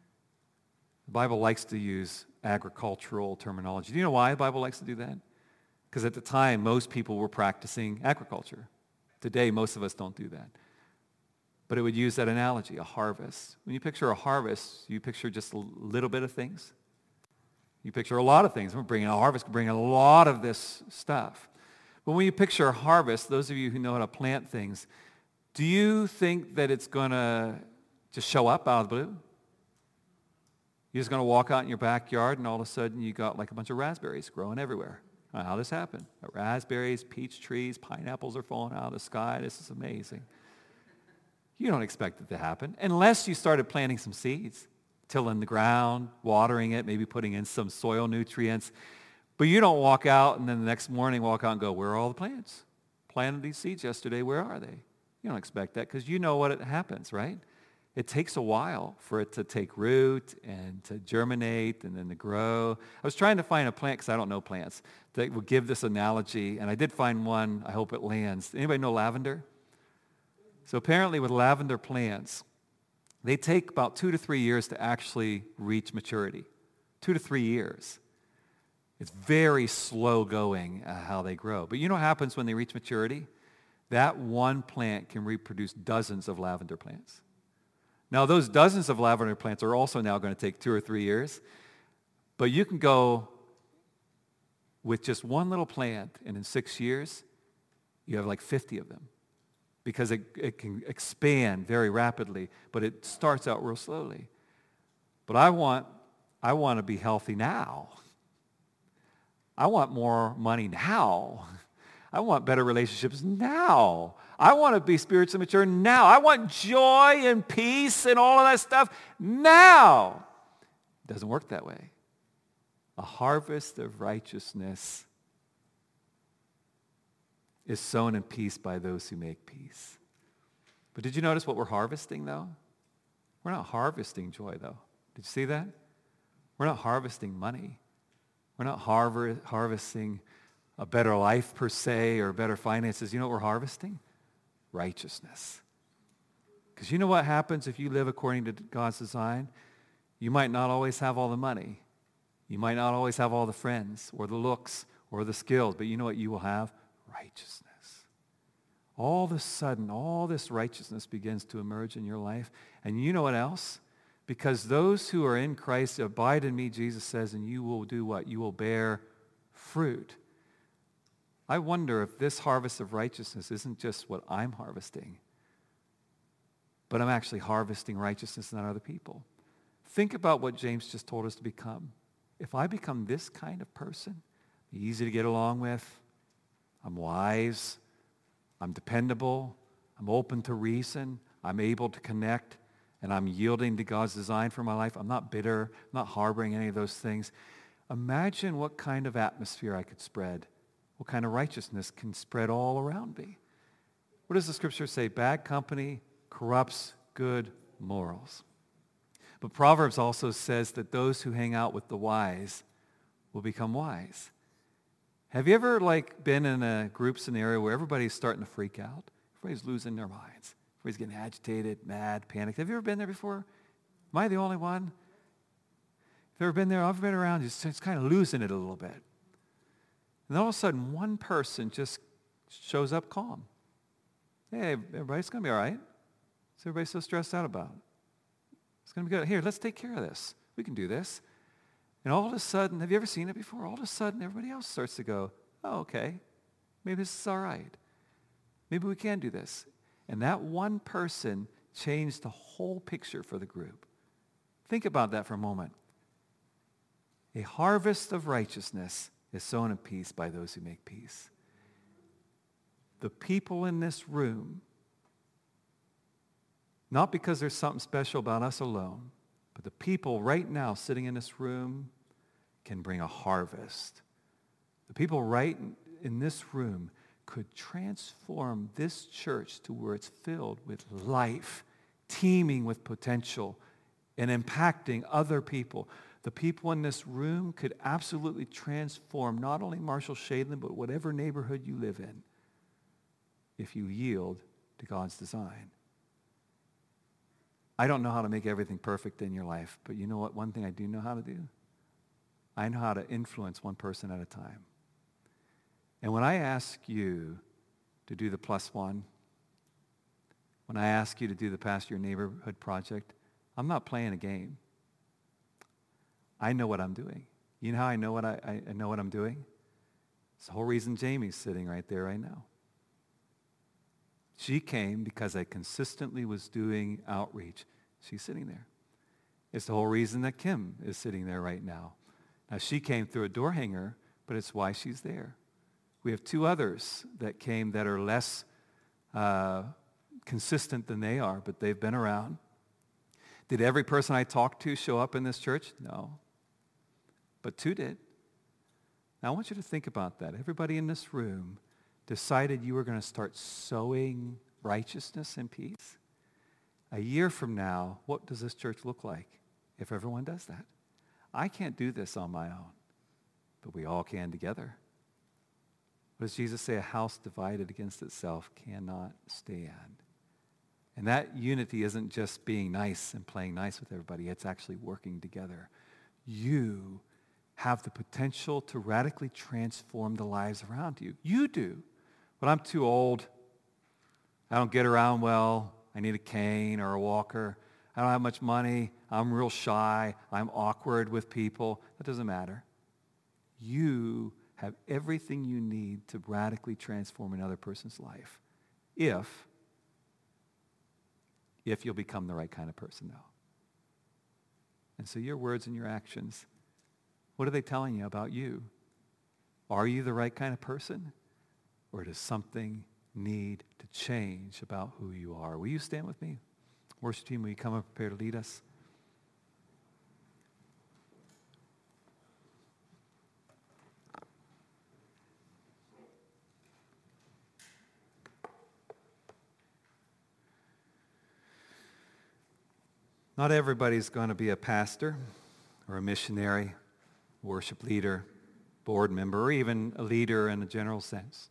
The Bible likes to use agricultural terminology. Do you know why the Bible likes to do that? Because at the time, most people were practicing agriculture. Today, most of us don't do that. But it would use that analogy, a harvest. When you picture a harvest, you picture just a little bit of things. You picture a lot of things. We're bringing a harvest, we're bringing a lot of this stuff. But when you picture a harvest, those of you who know how to plant things, do you think that it's going to just show up out of the blue? You're just going to walk out in your backyard and all of a sudden you got like a bunch of raspberries growing everywhere. How this happened? Raspberries, peach trees, pineapples are falling out of the sky. This is amazing. You don't expect it to happen unless you started planting some seeds, tilling the ground, watering it, maybe putting in some soil nutrients. But you don't walk out and then the next morning walk out and go, where are all the plants? Planted these seeds yesterday, where are they? You don't expect that because you know what it happens, right? It takes a while for it to take root and to germinate and then to grow. I was trying to find a plant, because I don't know plants, that would give this analogy, and I did find one. I hope it lands. Anybody know lavender? So apparently with lavender plants, they take about 2 to 3 years to actually reach maturity. 2 to 3 years. It's very slow going how they grow. But you know what happens when they reach maturity? That one plant can reproduce dozens of lavender plants. Now those dozens of lavender plants are also now going to take 2 or 3 years. But you can go with just one little plant, and in 6 years, you have like 50 of them. Because it can expand very rapidly, but it starts out real slowly. But I want to be healthy now. I want more money now. I want better relationships now. I want to be spiritually mature now. I want joy and peace and all of that stuff now. It doesn't work that way. A harvest of righteousness is sown in peace by those who make peace. But did you notice what we're harvesting, though? We're not harvesting joy, though. Did you see that? We're not harvesting money. We're not harvesting a better life, per se, or better finances. You know what we're harvesting? Righteousness. Because you know what happens if you live according to God's design? You might not always have all the money. You might not always have all the friends, or the looks, or the skills. But you know what you will have? Righteousness. All of a sudden, all this righteousness begins to emerge in your life. And you know what else? Because those who are in Christ abide in me, Jesus says, and you will do what? You will bear fruit. I wonder if this harvest of righteousness isn't just what I'm harvesting, but I'm actually harvesting righteousness in other people. Think about what James just told us to become. If I become this kind of person, easy to get along with, I'm wise, I'm dependable, I'm open to reason, I'm able to connect, and I'm yielding to God's design for my life. I'm not bitter, I'm not harboring any of those things. Imagine what kind of atmosphere I could spread, what kind of righteousness can spread all around me. What does the scripture say? Bad company corrupts good morals. But Proverbs also says that those who hang out with the wise will become wise. Have you ever been in a group scenario where everybody's starting to freak out? Everybody's losing their minds. Everybody's getting agitated, mad, panicked. Have you ever been there before? Am I the only one? Have you ever been there? I've been around. It's kind of losing it a little bit. And then all of a sudden, one person just shows up calm. Hey, everybody's going to be all right. What's everybody so stressed out about? It's going to be good. Here, let's take care of this. We can do this. And all of a sudden, have you ever seen it before? All of a sudden, everybody else starts to go, oh, okay, maybe this is all right. Maybe we can do this. And that one person changed the whole picture for the group. Think about that for a moment. A harvest of righteousness is sown in peace by those who make peace. The people in this room, not because there's something special about us alone, but the people right now sitting in this room can bring a harvest. The people right in this room could transform this church to where it's filled with life, teeming with potential, and impacting other people. The people in this room could absolutely transform not only Marshall Shadeland, but whatever neighborhood you live in, if you yield to God's design. I don't know how to make everything perfect in your life, but you know what? One thing I do know how to do? I know how to influence one person at a time. And when I ask you to do the +1, when I ask you to do the Pastor Your Neighborhood project, I'm not playing a game. I know what I'm doing. You know how I know what I know what I'm doing? It's the whole reason Jamie's sitting right there right now. She came because I consistently was doing outreach. She's sitting there. It's the whole reason that Kim is sitting there right now. Now, she came through a door hanger, but it's why she's there. We have 2 others that came that are less consistent than they are, but they've been around. Did every person I talked to show up in this church? No. But 2 did. Now, I want you to think about that. Everybody in this room decided you were going to start sowing righteousness and peace. A year from now, what does this church look like if everyone does that? I can't do this on my own, but we all can together. What does Jesus say? A house divided against itself cannot stand. And that unity isn't just being nice and playing nice with everybody. It's actually working together. You have the potential to radically transform the lives around you. You do. But I'm too old. I don't get around well. I need a cane or a walker. I don't have much money. I'm real shy. I'm awkward with people. That doesn't matter. You have everything you need to radically transform another person's life if you'll become the right kind of person, though. And so your words and your actions, what are they telling you about you? Are you the right kind of person? Or does something need to change about who you are? Will you stand with me? Worship team, will you come and prepare to lead us? Not everybody's going to be a pastor or a missionary, worship leader, board member, or even a leader in a general sense.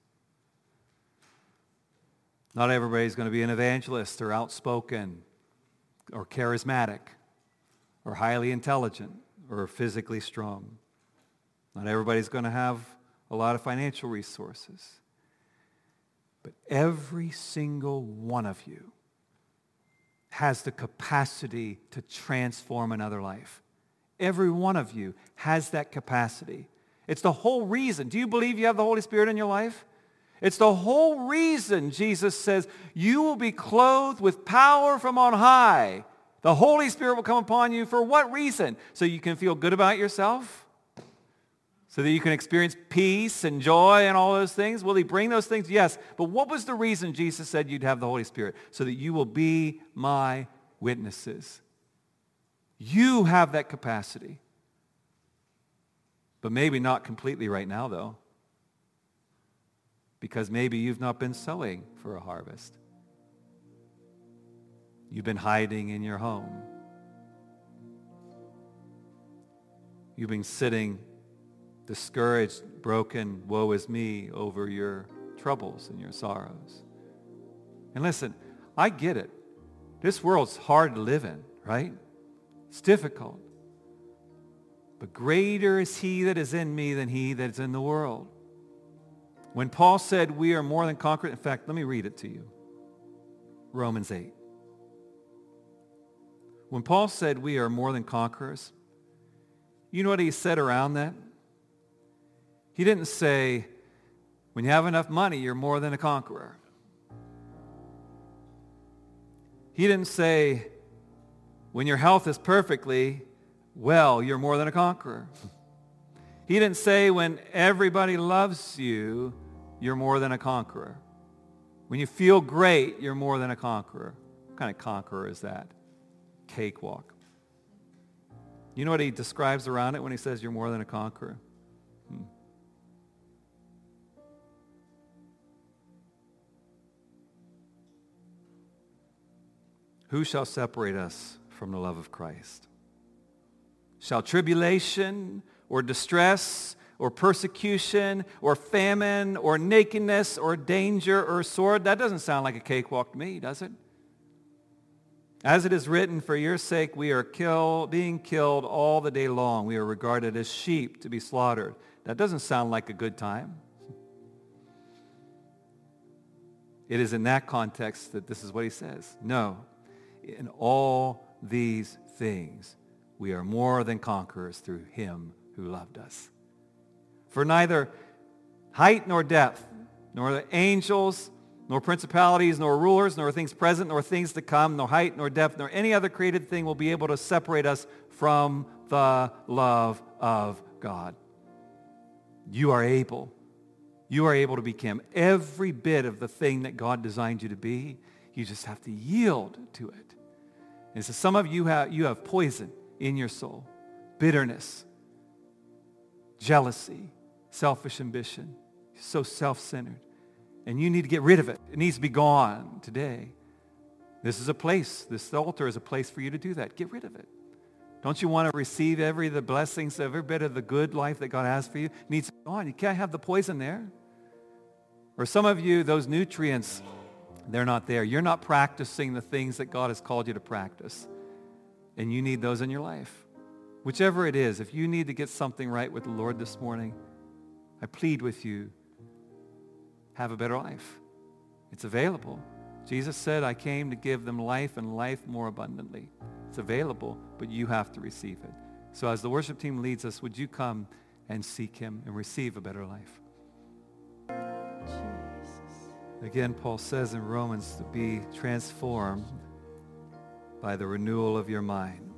Not everybody's going to be an evangelist or outspoken or charismatic or highly intelligent or physically strong. Not everybody's going to have a lot of financial resources. But every single one of you has the capacity to transform another life. Every one of you has that capacity. It's the whole reason. Do you believe you have the Holy Spirit in your life? It's the whole reason Jesus says, you will be clothed with power from on high. The Holy Spirit will come upon you for what reason? So you can feel good about yourself? So that you can experience peace and joy and all those things? Will he bring those things? Yes. But what was the reason Jesus said you'd have the Holy Spirit? So that you will be my witnesses. You have that capacity. But maybe not completely right now, though. Because maybe you've not been sowing for a harvest. You've been hiding in your home. You've been sitting discouraged, broken, woe is me over your troubles and your sorrows. And listen, I get it. This world's hard to live in, right? It's difficult. But greater is he that is in me than he that is in the world. When Paul said we are more than conquerors, in fact, let me read it to you. Romans 8. When Paul said we are more than conquerors, you know what he said around that? He didn't say, when you have enough money, you're more than a conqueror. He didn't say, when your health is perfectly well, you're more than a conqueror. He didn't say, when everybody loves you, you're more than a conqueror. When you feel great, you're more than a conqueror. What kind of conqueror is that? Cakewalk. You know what he describes around it when he says you're more than a conqueror? Who shall separate us from the love of Christ? Shall tribulation or distress or persecution or famine or nakedness or danger or sword? That doesn't sound like a cakewalk to me, does it? As it is written, for your sake we are being killed all the day long. We are regarded as sheep to be slaughtered. That doesn't sound like a good time. It is in that context that this is what he says. No, in all these things we are more than conquerors through him who loved us. For neither height nor depth, nor the angels, nor principalities, nor rulers, nor things present, nor things to come, nor height, nor depth, nor any other created thing will be able to separate us from the love of God. You are able to become every bit of the thing that God designed you to be. You just have to yield to it. And so some of you have poison in your soul, bitterness, jealousy, selfish ambition, so self-centered. And you need to get rid of it. It needs to be gone today. This altar is a place for you to do that. Get rid of it. Don't you want to receive the blessings, every bit of the good life that God has for you? It needs to be gone. You can't have the poison there. Or some of you, those nutrients, they're not there. You're not practicing the things that God has called you to practice. And you need those in your life. Whichever it is, if you need to get something right with the Lord this morning, I plead with you, have a better life. It's available. Jesus said, I came to give them life and life more abundantly. It's available, but you have to receive it. So as the worship team leads us, would you come and seek him and receive a better life? Again, Paul says in Romans to be transformed by the renewal of your mind.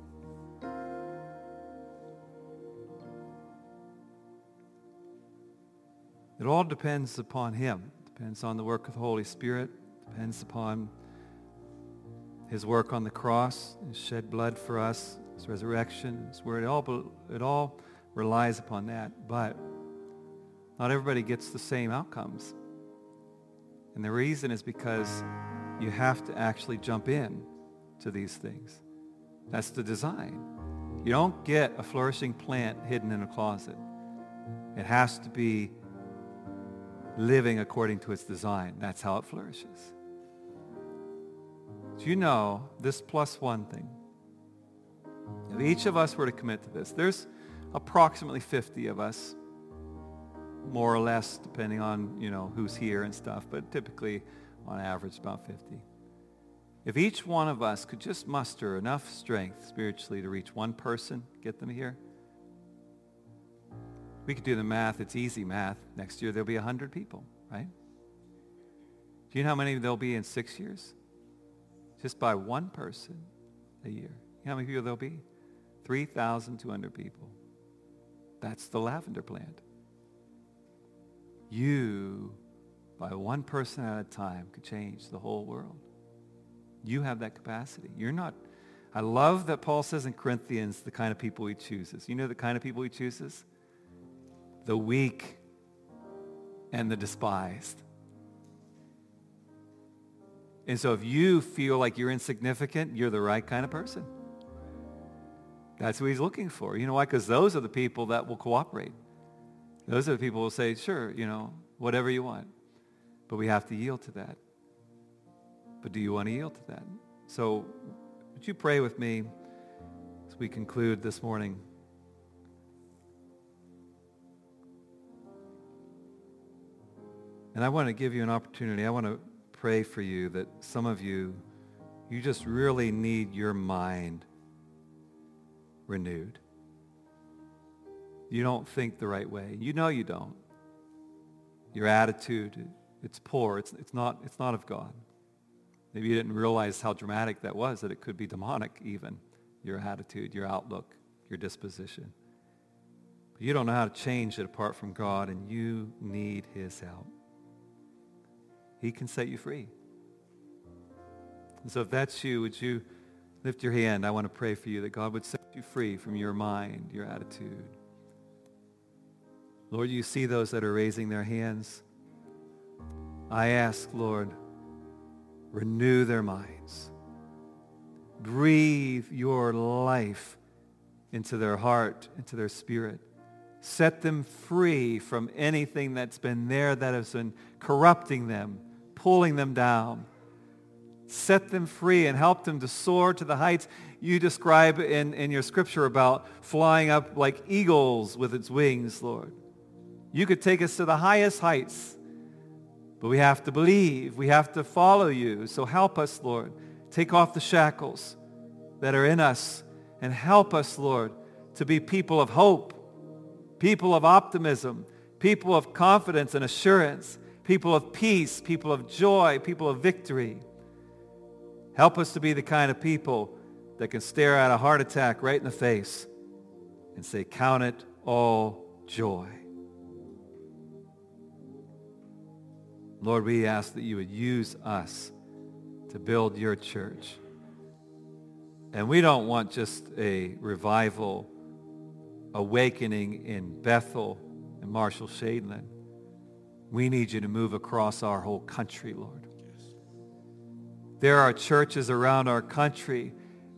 It all depends upon him. It depends on the work of the Holy Spirit. It depends upon his work on the cross, his shed blood for us, his resurrection, his word. It all relies upon that. But not everybody gets the same outcomes. And the reason is because you have to actually jump in to these things. That's the design. You don't get a flourishing plant hidden in a closet. It has to be living according to its design. That's how it flourishes. Do you know this plus one thing? If each of us were to commit to this, there's approximately 50 of us, more or less, depending on, who's here and stuff, but typically on average about 50. If each one of us could just muster enough strength spiritually to reach one person, get them here, We could do the math. It's easy math. Next year there'll be 100 people, right? Do you know how many there'll be in 6 years? Just by one person a year. You know how many people there'll be? 3,200 people. That's the lavender plant. You, by one person at a time, could change the whole world. You have that capacity. You're not. I love that Paul says in Corinthians the kind of people he chooses. You know the kind of people he chooses? The weak and the despised. And so if you feel like you're insignificant, you're the right kind of person. That's who he's looking for. You know why? Because those are the people that will cooperate. Those are the people who will say, sure, whatever you want. But we have to yield to that. But do you want to yield to that? So would you pray with me as we conclude this morning? And I want to give you an opportunity. I want to pray for you that some of you just really need your mind renewed. You don't think the right way. You know you don't. Your attitude, it's poor. It's not of God. Maybe you didn't realize how dramatic that was, that it could be demonic even, your attitude, your outlook, your disposition. But you don't know how to change it apart from God, and you need his help. He can set you free. And so if that's you, would you lift your hand? I want to pray for you that God would set you free from your mind, your attitude. Lord, you see those that are raising their hands. I ask, Lord, renew their minds. Breathe your life into their heart, into their spirit. Set them free from anything that's been there that has been corrupting them, pulling them down. Set them free and help them to soar to the heights you describe in your scripture about flying up like eagles with its wings, Lord. You could take us to the highest heights, but we have to believe. We have to follow you. So help us, Lord. Take off the shackles that are in us and help us, Lord, to be people of hope, people of optimism, people of confidence and assurance, people of peace, people of joy, people of victory. Help us to be the kind of people that can stare at a heart attack right in the face and say, count it all joy. Lord, we ask that you would use us to build your church. And we don't want just a revival awakening in Bethel and Marshall Shadeland. We need you to move across our whole country, Lord. There are churches around our country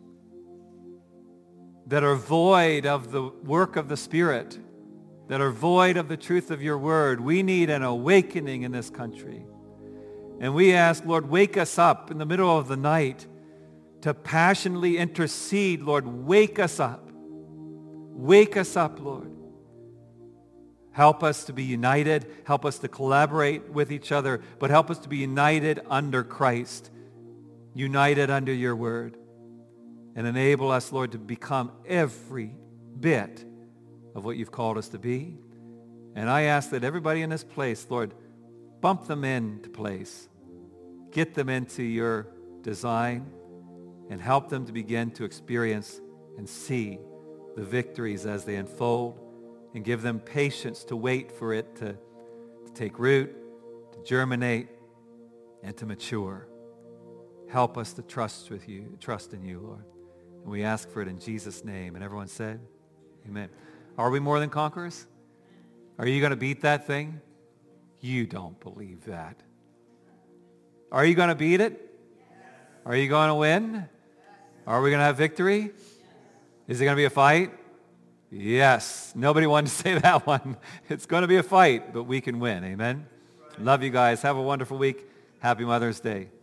that are void of the work of the Spirit, that are void of the truth of your word. We need an awakening in this country. And we ask, Lord, wake us up in the middle of the night to passionately intercede. Lord, wake us up. Wake us up, Lord. Help us to be united. Help us to collaborate with each other, but help us to be united under Christ, united under your word, and enable us, Lord, to become every bit of what you've called us to be. And I ask that everybody in this place, Lord, bump them into place. Get them into your design and help them to begin to experience and see the victories as they unfold, and give them patience to wait for it to take root, to germinate, and to mature. Help us to trust in you, Lord. And we ask for it in Jesus' name. And everyone said, amen. Are we more than conquerors? Are you going to beat that thing? You don't believe that. Are you going to beat it? Are you going to win? Are we going to have victory? Is it going to be a fight? Yes. Nobody wanted to say that one. It's going to be a fight, but we can win. Amen? Love you guys. Have a wonderful week. Happy Mother's Day.